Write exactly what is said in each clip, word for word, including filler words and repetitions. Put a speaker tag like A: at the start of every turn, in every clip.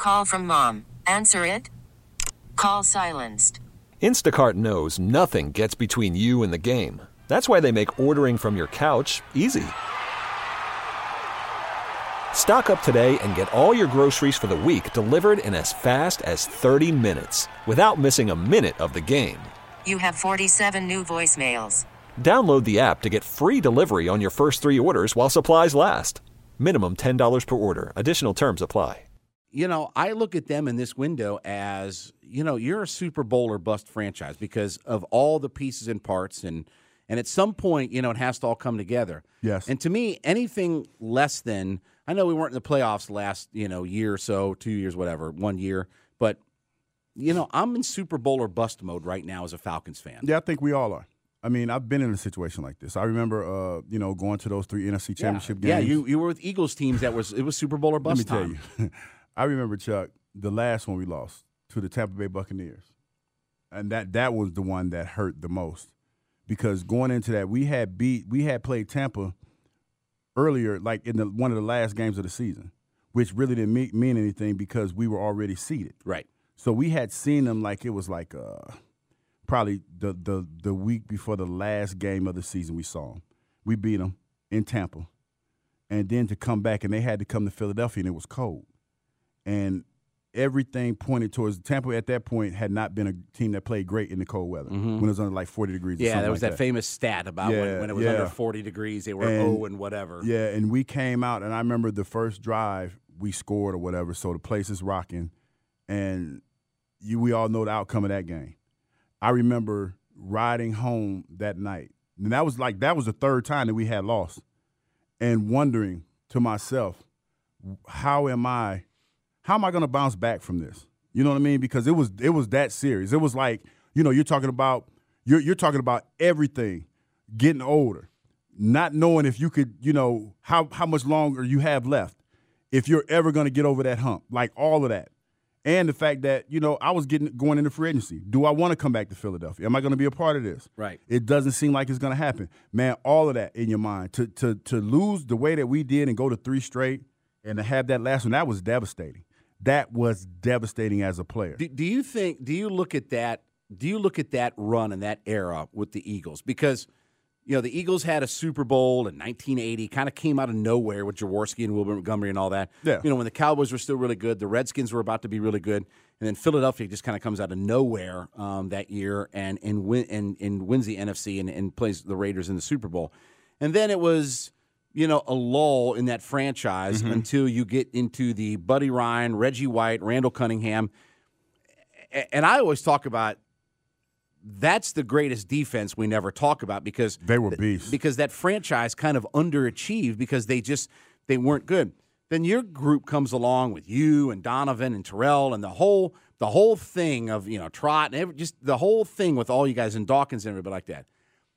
A: Call from mom. Answer it. Call silenced.
B: Instacart knows nothing gets between you and the game. That's why they make ordering from your couch easy. Stock up today and get all your groceries for the week delivered in as fast as thirty minutes without missing a minute of the game.
A: You have forty-seven new voicemails.
B: Download the app to get free delivery on your first three orders while supplies last. Minimum ten dollars per order. Additional terms apply.
C: You know, I look at them in this window as, you know, you're a Super Bowl or bust franchise because of all the pieces and parts. And, and at some point, you know, it has to all come together.
D: Yes.
C: And to me, anything less than, I know we weren't in the playoffs last, you know, year or so, two years, whatever, one year. But, you know, I'm in Super Bowl or bust mode right now as a Falcons fan.
D: Yeah, I think we all are. I mean, I've been in a situation like this. I remember, uh, you know, going to those three N F C championship
C: yeah.
D: games.
C: Yeah, you, you were with Eagles teams that was, it was Super Bowl or bust
D: Let me
C: time.
D: tell you. I remember, Chuck, the last one we lost to the Tampa Bay Buccaneers. And that that was the one that hurt the most. Because going into that, we had beat we had played Tampa earlier, like in the one of the last games of the season, which really didn't mean, mean anything because we were already seeded.
C: Right.
D: So we had seen them like it was like uh, probably the, the the week before the last game of the season we saw them. We beat them in Tampa. And then to come back, and they had to come to Philadelphia, and it was cold. And everything pointed towards Tampa at that point had not been a team that played great in the cold weather mm-hmm. when it was under like forty degrees.
C: Yeah,
D: or something
C: there was
D: like
C: that,
D: that
C: famous stat about
D: yeah,
C: when, when it was
D: yeah.
C: under forty degrees, they were
D: and,
C: oh and whatever.
D: Yeah, and we came out, and I remember the first drive we scored or whatever, so the place is rocking, and you we all know the outcome of that game. I remember riding home that night, and that was like that was the third time that we had lost, and wondering to myself, how am I – how am I going to bounce back from this? You know what I mean? Because it was it was that serious. It was like, you know, you're talking about you're you're talking about everything, getting older, not knowing if you could, you know, how how much longer you have left, if you're ever going to get over that hump, like all of that, and the fact that you know I was getting going into free agency. Do I want to come back to Philadelphia? Am I going to be a part of this?
C: Right.
D: It doesn't seem like it's going to happen, man. All of that in your mind to to to lose the way that we did and go to three straight and to have that last one, that was devastating. That was devastating as a player.
C: Do, do you think? Do you look at that? Do you look at that run and that era with the Eagles? Because you know the Eagles had a Super Bowl in nineteen eighty, kind of came out of nowhere with Jaworski and Wilbur Montgomery and all that.
D: Yeah.
C: You know when the Cowboys were still really good, the Redskins were about to be really good, and then Philadelphia just kind of comes out of nowhere um, that year and and win and, and wins the N F C and, and plays the Raiders in the Super Bowl, and then it was. You know, a lull in that franchise mm-hmm. until you get into the Buddy Ryan, Reggie White, Randall Cunningham. And I always talk about that's the greatest defense we never talk about because
D: they were beasts.
C: Because that franchise kind of underachieved because they just they weren't good. Then your group comes along with you and Donovan and Terrell and the whole the whole thing of, you know, Trot and every, just the whole thing with all you guys and Dawkins and everybody like that.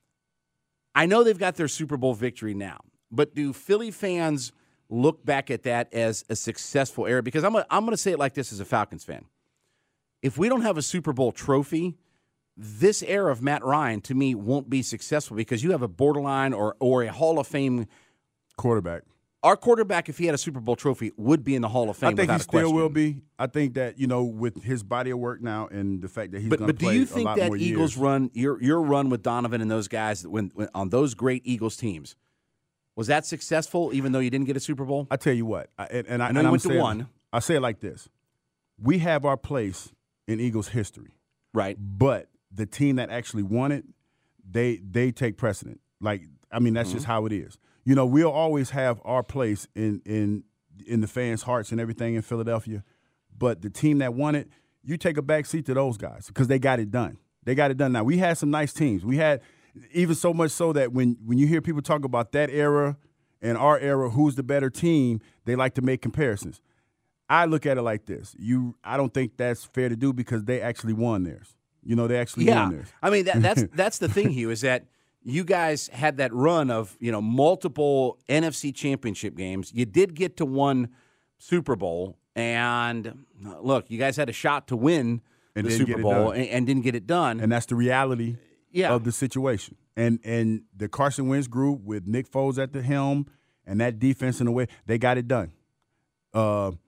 C: I know they've got their Super Bowl victory now. But do Philly fans look back at that as a successful era? Because I'm gonna, I'm going to say it like this as a Falcons fan. If we don't have a Super Bowl trophy, this era of Matt Ryan, to me, won't be successful because you have a borderline or, or a Hall of Fame
D: quarterback.
C: Our quarterback, if he had a Super Bowl trophy, would be in the Hall of Fame.
D: I think
C: without
D: he
C: a
D: still
C: question.
D: will be. I think that, you know, with his body of work now and the fact that he's
C: but,
D: going to
C: but do
D: play
C: you
D: a
C: think
D: lot
C: that
D: more
C: Eagles
D: years.
C: run, your your run with Donovan and those guys when, when on those great Eagles teams, was that successful even though you didn't get a Super Bowl?
D: I tell you what, I, and, and I,
C: I know
D: and
C: you
D: I'm
C: went to
D: saying,
C: one.
D: I say it like this. We have our place in Eagles history.
C: Right.
D: But the team that actually won it, they they take precedent. Like, I mean, that's mm-hmm. just how it is. You know, we'll always have our place in in in the fans' hearts and everything in Philadelphia. But the team that won it, you take a back seat to those guys because they got it done. They got it done. Now, we had some nice teams. We had even so much so that when, when you hear people talk about that era and our era, who's the better team, they like to make comparisons. I look at it like this. You, I don't think that's fair to do because they actually won theirs. You know, they actually
C: yeah.
D: won theirs.
C: I mean, that, that's that's the thing, Hugh, is that you guys had that run of, you know, multiple N F C championship games. You did get to one Super Bowl, and look, you guys had a shot to win
D: and
C: the Super Bowl and, and didn't get it done.
D: And that's the reality
C: yeah.
D: of the situation. And and the Carson Wentz group with Nick Foles at the helm and that defense in the way, they got it done. Uh,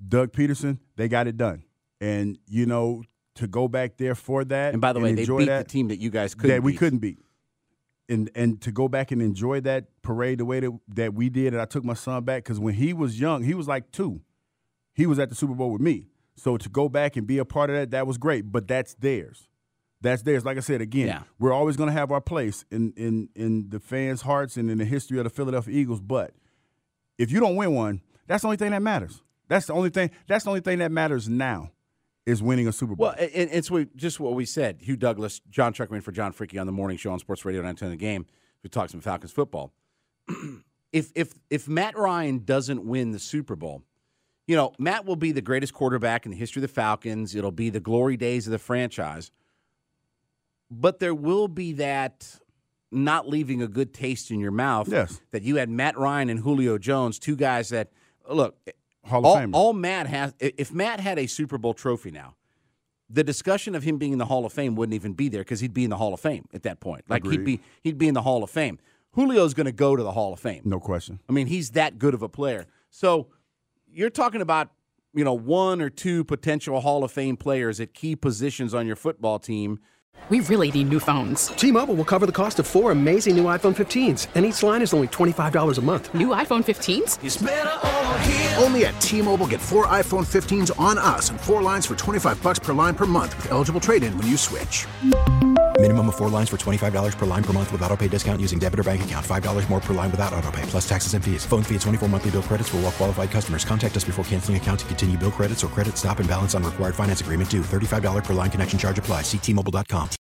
D: Doug Peterson, they got it done. And, you know, to go back there for that.
C: And by the way, they beat
D: that,
C: the team that you guys couldn't
D: that we
C: beat.
D: couldn't beat. And and to go back and enjoy that parade the way that, that we did, and I took my son back, because when he was young, he was like two. He was at the Super Bowl with me. So to go back and be a part of that, that was great. But that's theirs. That's theirs. Like I said, again,
C: yeah.
D: we're always going to have our place in, in, in the fans' hearts and in the history of the Philadelphia Eagles. But if you don't win one, that's the only thing that matters. That's the only thing. That's the only thing that matters now is winning a Super Bowl.
C: Well, it, it's what, just what we said. Hugh Douglas, John Truckman for John Freaky on the morning show on Sports Radio nine ten The Game. We talk some Falcons football. if if if Matt Ryan doesn't win the Super Bowl, you know, Matt will be the greatest quarterback in the history of the Falcons. It'll be the glory days of the franchise. But there will be that not leaving a good taste in your mouth.
D: Yes.
C: That you had Matt Ryan and Julio Jones, two guys that, look,
D: Hall of
C: all,
D: Famer.
C: all Matt has, if Matt had a Super Bowl trophy now, the discussion of him being in the Hall of Fame wouldn't even be there, because he'd be in the Hall of Fame at that point. Like
D: Agreed.
C: he'd be he'd be in the Hall of Fame. Julio's going to go to the Hall of Fame.
D: No question.
C: I mean, he's that good of a player. So you're talking about, you know, one or two potential Hall of Fame players at key positions on your football team.
E: We really need new phones.
F: T-Mobile will cover the cost of four amazing new iPhone fifteens, and each line is only twenty-five dollars a month.
E: New iPhone fifteens?
G: It's better over here. Only at T-Mobile, get four iPhone fifteens on us and four lines for twenty-five dollars per line per month with eligible trade-in when you switch.
H: Minimum of four lines for twenty-five dollars per line per month with autopay discount using debit or bank account. five dollars more per line without autopay, plus taxes and fees. Phone fee at twenty-four monthly bill credits for well-qualified customers. Contact us before canceling account to continue bill credits or credit stop and balance on required finance agreement due. thirty-five dollars per line connection charge applies. See T Mobile dot com.